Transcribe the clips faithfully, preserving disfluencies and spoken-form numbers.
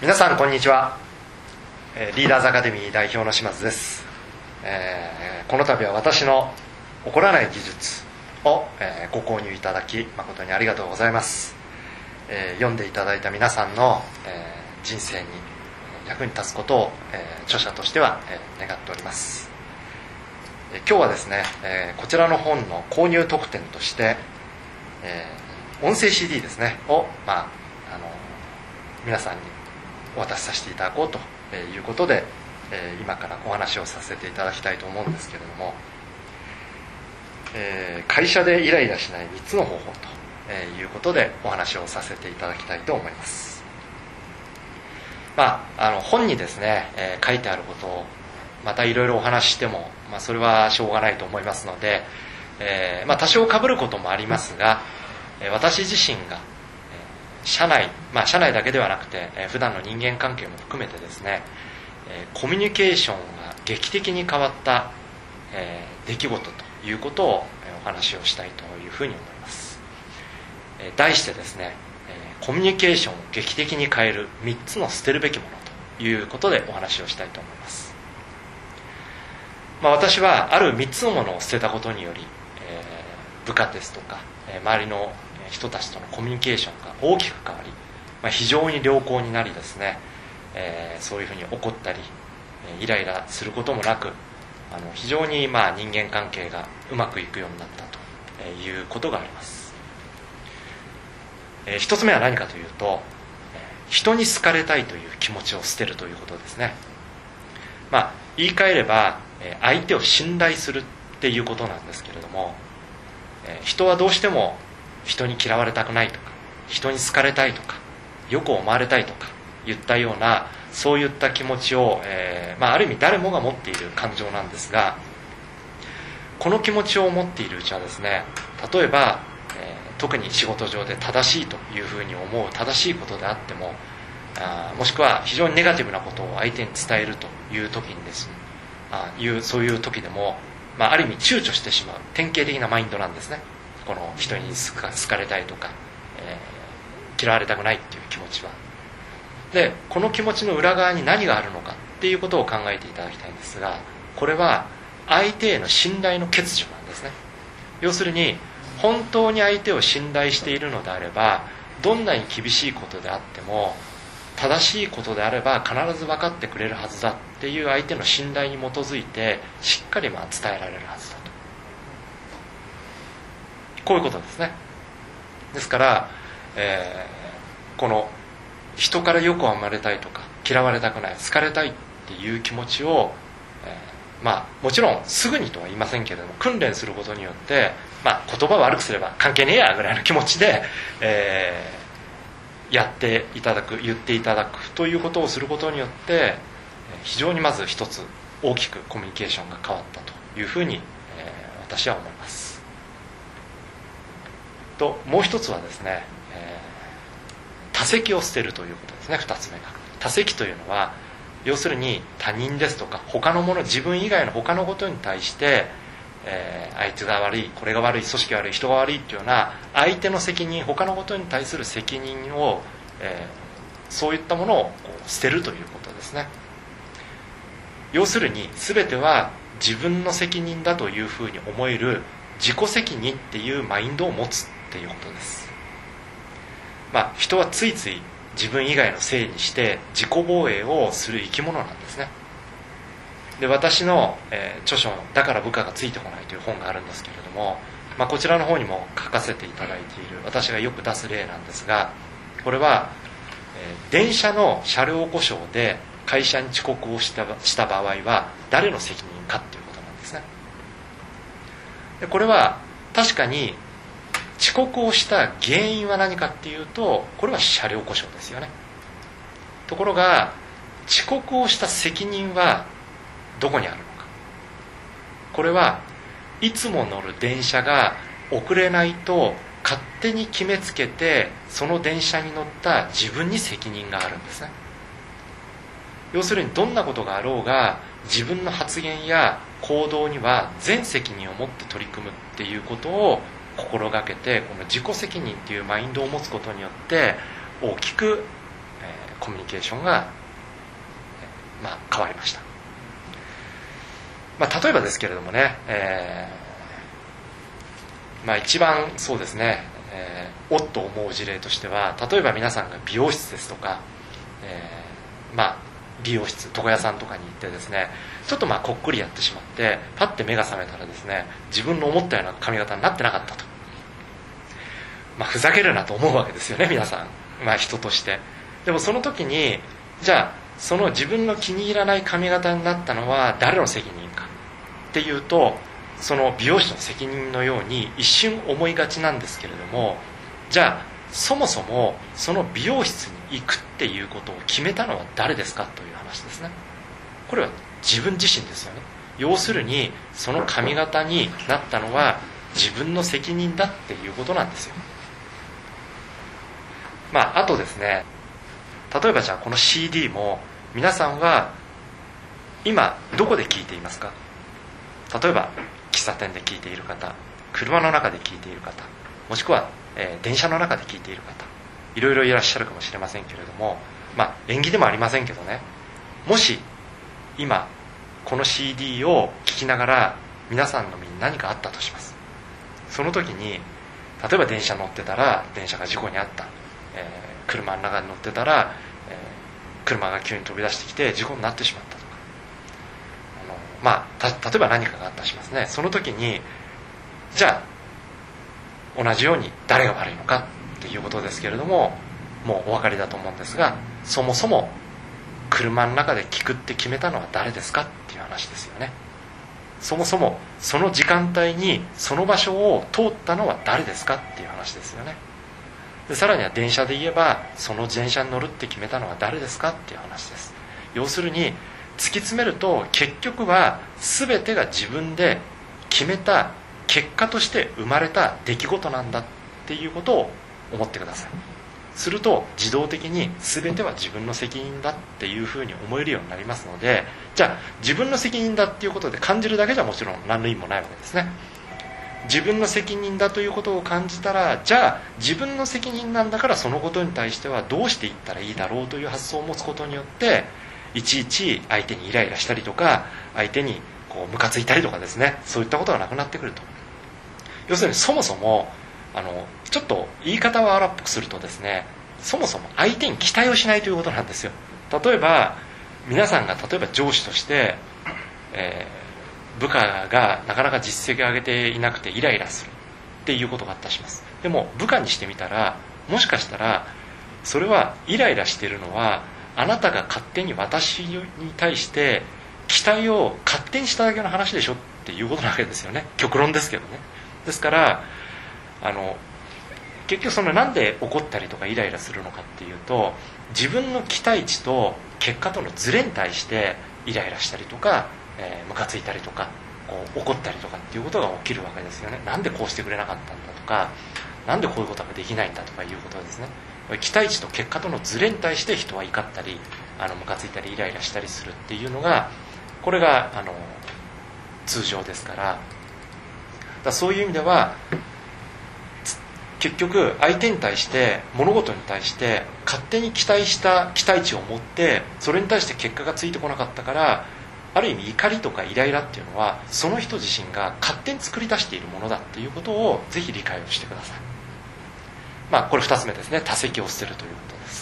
皆さんこんにちは。リーダーズアカデミー代表の島津です。えー、この度は私の怒らない技術を、えー、ご購入いただき誠にありがとうございます。えー、読んでいただいた皆さんの、えー、人生に役に立つことを、えー、著者としては、えー、願っております。えー、今日はですね、えー、こちらの本の購入特典として、えー、音声 シーディー ですねを、まあ、あの皆さんにお渡しさせていただこうということで、えー、今からお話をさせていただきたいと思うんですけれども、えー、会社でイライラしないみっつの方法ということでお話をさせていただきたいと思います。まあ、あの本にですね、えー、書いてあることをまたいろいろお話ししても、まあ、それはしょうがないと思いますので、えーまあ、多少被ることもありますが、私自身が社内、まあ、社内だけではなくて普段の人間関係も含めてですね、コミュニケーションが劇的に変わった出来事ということをお話をしたいというふうに思います。題してですね、コミュニケーションを劇的に変えるみっつの捨てるべきものということでお話をしたいと思います。まあ、私はあるみっつのものを捨てたことにより、部下ですとか周りの人たちとのコミュニケーションが大きく変わり、まあ、非常に良好になりですね、えー、そういうふうに怒ったりイライラすることもなく、あの非常にまあ人間関係がうまくいくようになったということがあります。えー、一つ目は何かというと、人に好かれたいという気持ちを捨てるということですね。まあ、言い換えれば相手を信頼するっていうことなんですけれども、人はどうしても人に嫌われたくないとか、人に好かれたいとか、よく思われたいとかいったような、そういった気持ちを、えーまあ、ある意味誰もが持っている感情なんですが、この気持ちを持っているうちはですね、例えば、えー、特に仕事上で正しいというふうに思う正しいことであっても、あもしくは非常にネガティブなことを相手に伝えるという時にですね、あいうそういう時でも、まあ、ある意味躊躇してしまう典型的なマインドなんですね。この人に好か、好かれたいとか、えー、嫌われたくないっていう気持ちは。で、この気持ちの裏側に何があるのかっていうことを考えていただきたいんですが、これは相手への信頼の欠如なんですね。要するに本当に相手を信頼しているのであれば、どんなに厳しいことであっても正しいことであれば必ず分かってくれるはずだっていう相手の信頼に基づいてしっかりまあ伝えられるはずだと、こういうことですね。ですから、えー、この人からよく思われたいとか嫌われたくない、好かれたいっていう気持ちを、えー、まあもちろんすぐにとは言いませんけれども、訓練することによって、まあ、言葉を悪くすれば関係ねえやぐらいの気持ちで、えー、やっていただく、言っていただくということをすることによって、非常にまず一つ大きくコミュニケーションが変わったというふうに、えー、私は思います。ともう一つはですね、えー、他責を捨てるということですね。二つ目が他責というのは、要するに他人ですとか他のもの、自分以外の他のことに対して、えー、あいつが悪い、これが悪い、組織が悪い、人が悪いっていうような相手の責任、他のことに対する責任を、えー、そういったものをこう捨てるということですね。要するに全ては自分の責任だというふうに思える自己責任っていうマインドを持つということです。まあ、人はついつい自分以外のせいにして自己防衛をする生き物なんですね。で、私の、えー、著書「だから部下がついてこない」という本があるんですけれども、まあ、こちらの方にも書かせていただいている私がよく出す例なんですが、これは、えー、電車の車両故障で会社に遅刻をした、した場合は誰の責任かということなんですね。で、これは確かに遅刻をした原因は何かっていうと、これは車両故障ですよね。ところが遅刻をした責任はどこにあるのか。これはいつも乗る電車が遅れないと勝手に決めつけて、その電車に乗った自分に責任があるんですね。要するにどんなことがあろうが自分の発言や行動には全責任を持って取り組むっていうことを心がけて、この自己責任っていうマインドを持つことによって大きくコミュニケーションが、まあ、変わりました。まあ、例えばですけれどもね、えーまあ、一番そうですね、えー、おっと思う事例としては、例えば皆さんが美容室ですとか、えー、まあ美容室床屋さんとかに行ってですね、ちょっとまあこっくりやってしまってパッて目が覚めたらですね、自分の思ったような髪型になってなかったと、まあ、ふざけるなと思うわけですよね、皆さん、まあ、人として。でもその時に、じゃあその自分の気に入らない髪型になったのは誰の責任かっていうと、その美容師の責任のように一瞬思いがちなんですけれども、じゃあそもそもその美容室に行くっていうことを決めたのは誰ですかという話ですね。これは自分自身ですよね。要するにその髪型になったのは自分の責任だっていうことなんですよ。まああとですね、例えばじゃあこの シーディー も皆さんは今どこで聴いていますか？例えば喫茶店で聴いている方、車の中で聴いている方、もしくは、えー、電車の中で聴いている方、いろいろいらっしゃるかもしれませんけれども、まあ縁起でもありませんけどね、もし今この シーディー を聴きながら皆さんの身に何かあったとします。その時に例えば電車乗ってたら電車が事故に遭った、えー、車の中に乗ってたら、えー、車が急に飛び出してきて事故になってしまったとか、あの、まあ、た例えば何かがあったとしますね。その時にじゃあ同じように誰が悪いのかっていうことですけれども、もうお分かりだと思うんですが、そもそも車の中で聞くって決めたのは誰ですかっていう話ですよね。そもそもその時間帯にその場所を通ったのは誰ですかっていう話ですよね。でさらには電車で言えば、その電車に乗るって決めたのは誰ですかっていう話です。要するに突き詰めると、結局は全てが自分で決めた結果として生まれた出来事なんだっていうことを思ってください。すると自動的に全ては自分の責任だっていうふうに思えるようになりますので、じゃあ自分の責任だっていうことで感じるだけじゃもちろん何の意味もないわけですね。自分の責任だということを感じたら、じゃあ自分の責任なんだからそのことに対してはどうしていったらいいだろうという発想を持つことによって、いちいち相手にイライラしたりとか、相手にこうムカついたりとかですね、そういったことがなくなってくると。要するにそもそもあのちょっと言い方は荒っぽくするとですね、そもそも相手に期待をしないということなんですよ。例えば皆さんが例えば上司として、えー、部下がなかなか実績を上げていなくてイライラするっていうことがあったとします。でも部下にしてみたら、もしかしたらそれはイライラしているのはあなたが勝手に私に対して期待を勝手にしただけの話でしょっていうことなわけですよね。極論ですけどね。ですからあの結局そのなんで怒ったりとかイライラするのかっていうと、自分の期待値と結果とのズレに対してイライラしたりとか、えー、ムカついたりとかこう怒ったりとかっていうことが起きるわけですよね。なんでこうしてくれなかったんだとか、なんでこういうことができないんだとかいうことですね。期待値と結果とのズレに対して人は怒ったりあのムカついたりイライラしたりするっていうのが、これがあの通常ですから、だからそういう意味では結局相手に対して物事に対して勝手に期待した期待値を持って、それに対して結果がついてこなかったから、ある意味怒りとかイライラっていうのはその人自身が勝手に作り出しているものだっていうことをぜひ理解をしてください。まあこれふたつめですね。他責を捨てるということです。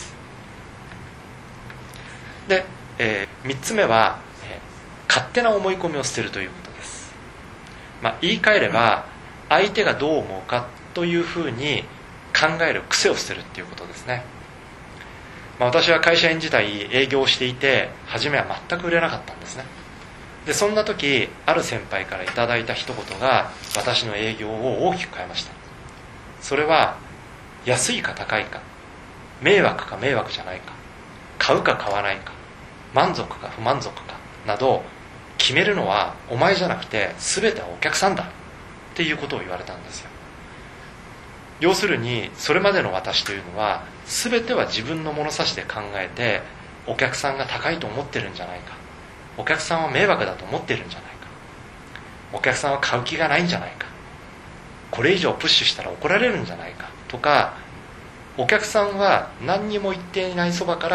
で、えー、みっつめは、えー、勝手な思い込みを捨てるということです。まあ、言い換えれば相手がどう思うかというふうに考える癖を捨てるっていうことですね。まあ、私は会社員時代営業をしていて、初めは全く売れなかったんですね。でそんな時ある先輩からいただいた一言が私の営業を大きく変えました。それは、安いか高いか、迷惑か迷惑じゃないか、買うか買わないか、満足か不満足かなど決めるのはお前じゃなくて全てはお客さんだっていうことを言われたんですよ。要するにそれまでの私というのは全ては自分の物差しで考えて、お客さんが高いと思ってるんじゃないか、お客さんは迷惑だと思ってるんじゃないか、お客さんは買う気がないんじゃないか、これ以上プッシュしたら怒られるんじゃないかとか、お客さんは何にも言っていないそばから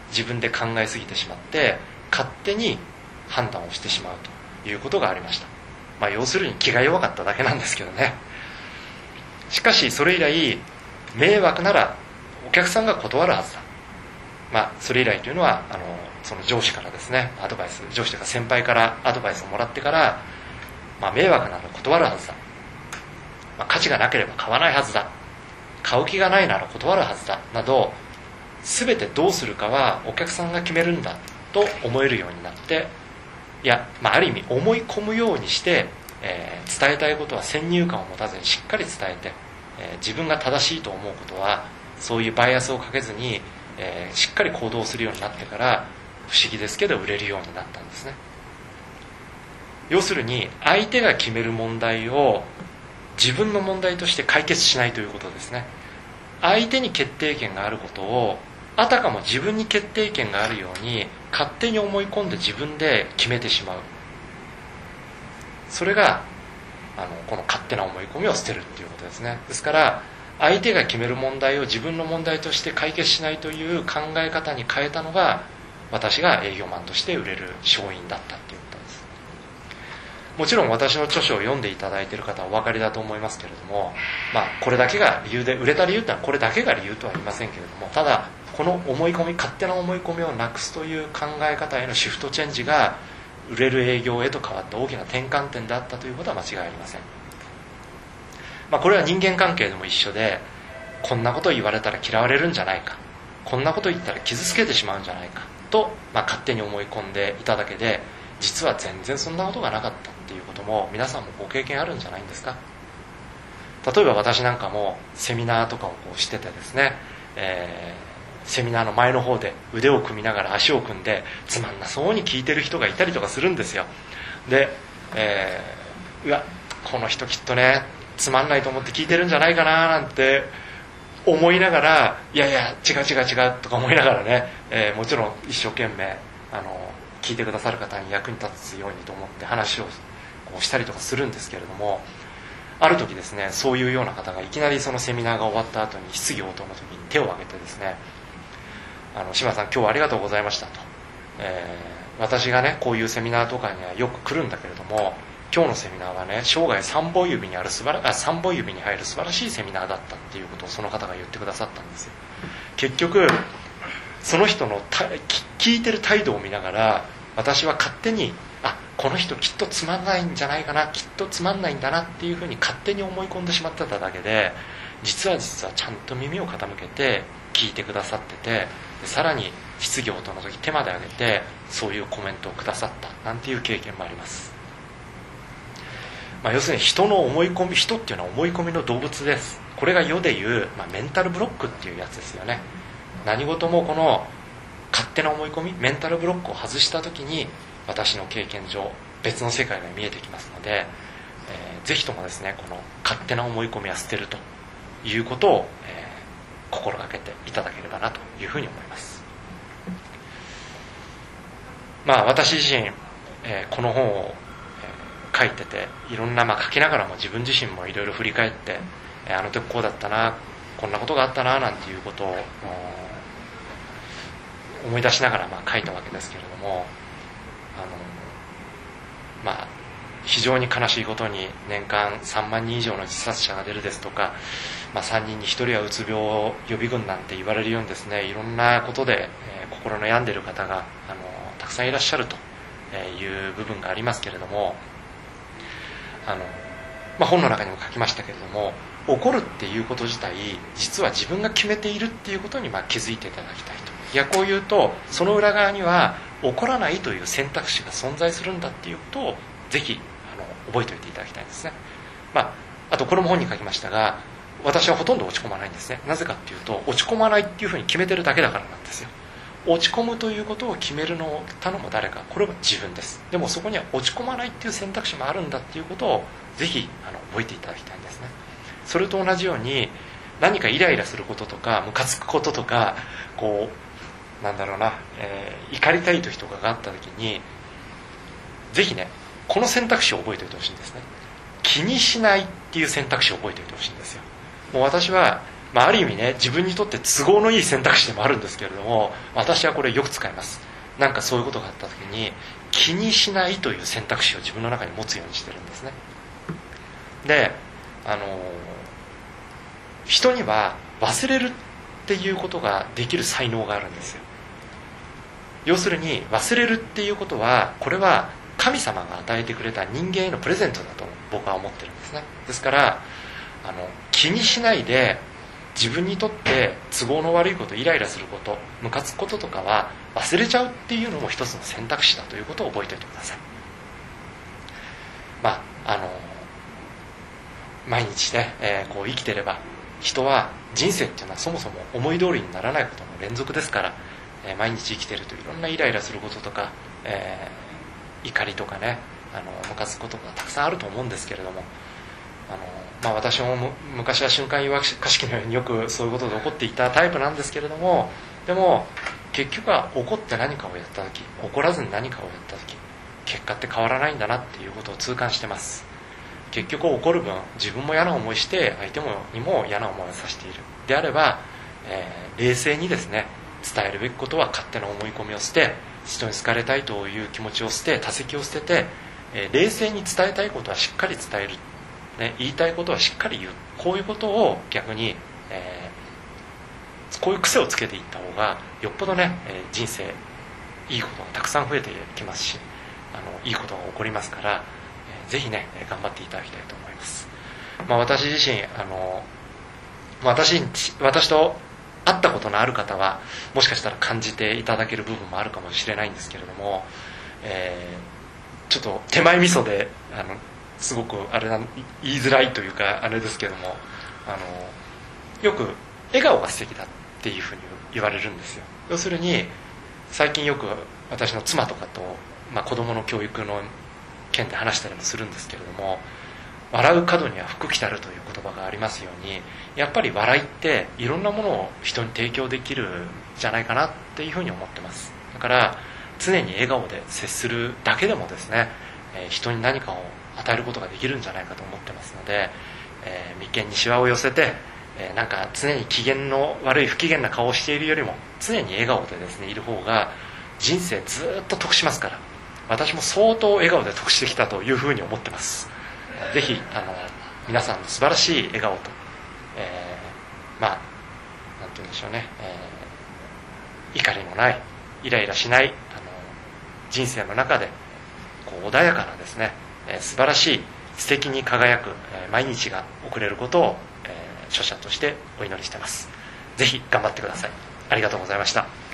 自分で考えすぎてしまって勝手に判断をしてしまうということがありました。まあ要するに気が弱かっただけなんですけどね。しかしそれ以来迷惑ならお客さんが断るはずだ、まあそれ以来というのはあのその上司からですねアドバイス、上司というか先輩からアドバイスをもらってから、まあ、迷惑なら断るはずだ、まあ、価値がなければ買わないはずだ、買う気がないなら断るはずだなど、全てどうするかはお客さんが決めるんだと思えるようになって、いや、まあ、ある意味思い込むようにして、えー、伝えたいことは先入観を持たずにしっかり伝えて、えー、自分が正しいと思うことはそういうバイアスをかけずに、えー、しっかり行動するようになってから不思議ですけど売れるようになったんですね。要するに相手が決める問題を自分の問題として解決しないということですね。相手に決定権があることをあたかも自分に決定権があるように勝手に思い込んで自分で決めてしまう。それがあのこの勝手な思い込みを捨てるっていうことですね。ですから相手が決める問題を自分の問題として解決しないという考え方に変えたのが私が営業マンとして売れる勝因だったっていうことです。もちろん私の著書を読んでいただいている方はお分かりだと思いますけれども、まあ、これだけが理由で売れた理由ってのはこれだけが理由とは言いませんけれども、ただこの思い込み、勝手な思い込みをなくすという考え方へのシフトチェンジが売れる営業へと変わった大きな転換点であったということは間違いありません。まあ、これは人間関係でも一緒で、こんなことを言われたら嫌われるんじゃないか、こんなこと言ったら傷つけてしまうんじゃないかと、まあ、勝手に思い込んでいただけで、実は全然そんなことがなかったっていうことも皆さんもご経験あるんじゃないんですか。例えば私なんかもセミナーとかをこうしててですね、えー、セミナーの前の方で腕を組みながら足を組んでつまんなそうに聞いてる人がいたりとかするんですよ。で、えー、うわこの人きっとねつまんないと思って聞いてるんじゃないかななんて思いながら、いやいや違う違う違うとか思いながらね、えー、もちろん一生懸命あの聞いてくださる方に役に立つようにと思って話をこうしたりとかするんですけれども、ある時ですね、そういうような方がいきなりそのセミナーが終わった後に質疑応答の時に手を挙げてですね、あの島田さん今日はありがとうございましたと、えー、私がねこういうセミナーとかにはよく来るんだけれども、今日のセミナーはね生涯さんぼん指にある素晴らあさんぼん指に入る素晴らしいセミナーだったっていうことをその方が言ってくださったんですよ。結局その人の聞いてる態度を見ながら私は勝手に、あこの人きっとつまんないんじゃないかな、きっとつまんないんだなっていうふうに勝手に思い込んでしまってただけで、実は実はちゃんと耳を傾けて聞いてくださってて、でさらに質疑応答の時手まで挙げてそういうコメントをくださったなんていう経験もあります。まあ、要するに人の思い込み、人っていうのは思い込みの動物です。これが世でいう、まあ、メンタルブロックっていうやつですよね。何事もこの勝手な思い込み、メンタルブロックを外した時に私の経験上別の世界が見えてきますので、えー、ぜひともですねこの勝手な思い込みは捨てるということを、えー、心がけていただければなというふうに思います。まあ私自身、えー、この本を書いてていろんな、まあ、書きながらも自分自身もいろいろ振り返って、えー、あの時こうだったな、こんなことがあったななんていうことを思い出しながらまあ書いたわけですけれども、あのまあ非常に悲しいことに年間さんまんにん以上の自殺者が出るですとか、まあ、さんにんにひとりはうつ病予備軍なんて言われるようにですね、いろんなことで、えー、心悩んでいる方があのたくさんいらっしゃるという部分がありますけれども、あの、まあ、本の中にも書きましたけれども、怒るっていうこと自体実は自分が決めているっていうことにまあ気づいていただきたいと。逆を言うとその裏側には怒らないという選択肢が存在するんだっていうことをぜひあの覚えておいていただきたいんですね。まあ、あとこれも本に書きましたが、私はほとんど落ち込まないんですね。なぜかっていうと落ち込まないっていうふうに決めてるだけだからなんですよ。落ち込むということを決めるのを頼む誰か、これは自分です。でもそこには落ち込まないっていう選択肢もあるんだっていうことをぜひあの覚えていただきたいんですね。それと同じように何かイライラすることとかムカつくこととかこうなんだろうな、えー、怒りたい時とかがあった時にぜひねこの選択肢を覚えておいてほしいんですね。気にしないっていう選択肢を覚えておいてほしいんですよ。もう私はまあ、ある意味ね、自分にとって都合のいい選択肢でもあるんですけれども、私はこれよく使います。なんかそういうことがあった時に、気にしないという選択肢を自分の中に持つようにしてるんですね。で、あの人には忘れるっていうことができる才能があるんですよ。要するに忘れるっていうことは、これは神様が与えてくれた人間へのプレゼントだと僕は思ってるんですね。ですからあの気にしないで、自分にとって都合の悪いこと、イライラすること、ムカつくこととかは忘れちゃうっていうのも一つの選択肢だということを覚えておいてください。まああの毎日ね、えー、こう生きてれば、人は人生っていうのはそもそも思い通りにならないことの連続ですから、えー、毎日生きてるといろんなイライラすることとか、えー、怒りとかね、あのムカつくことがたくさんあると思うんですけれども、あの、まあ、私も昔は瞬間湯沸かし器のようによくそういうことで怒っていたタイプなんですけれども、でも結局は怒って何かをやった時、怒らずに何かをやった時、結果って変わらないんだなっていうことを痛感してます。結局怒る分、自分も嫌な思いして相手もにも嫌な思いをさせているであれば、えー、冷静にですね、伝えるべきことは勝手な思い込みを捨て、人に好かれたいという気持ちを捨て、他責を捨てて、えー、冷静に伝えたいことはしっかり伝える、ね、言いたいことはしっかり言う、こういうことを逆に、えー、こういう癖をつけていった方がよっぽどね、えー、人生いいことがたくさん増えてきますし、あのいいことが起こりますから、えー、ぜひね頑張っていただきたいと思います。まあ、私自身あの私私と会ったことのある方はもしかしたら感じていただける部分もあるかもしれないんですけれども、えー、ちょっと手前味噌であのすごくあれな言いづらいというかあれですけども、あのよく笑顔が素敵だっていうふうに言われるんですよ。要するに最近よく私の妻とかと、まあ、子供の教育の件で話したりもするんですけれども、笑う角には福来たるという言葉がありますように、やっぱり笑いっていろんなものを人に提供できるんじゃないかなっていうふうに思ってます。だから常に笑顔で接するだけでもですね、人に何かを与えることができるんじゃないかと思ってますので、えー、眉間にシワを寄せて、えー、なんか常に機嫌の悪い不機嫌な顔をしているよりも常に笑顔でですねいる方が人生ずっと得しますから、私も相当笑顔で得してきたというふうに思ってます。ぜひあの皆さんの素晴らしい笑顔と、えー、まあなんて言うんでしょうね、えー、怒りのない、イライラしない、あの人生の中でこう穏やかなですね、えー、素晴らしい素敵に輝く、えー、毎日が送れることを、えー、著者としてお祈りしています。ぜひ頑張ってください。ありがとうございました。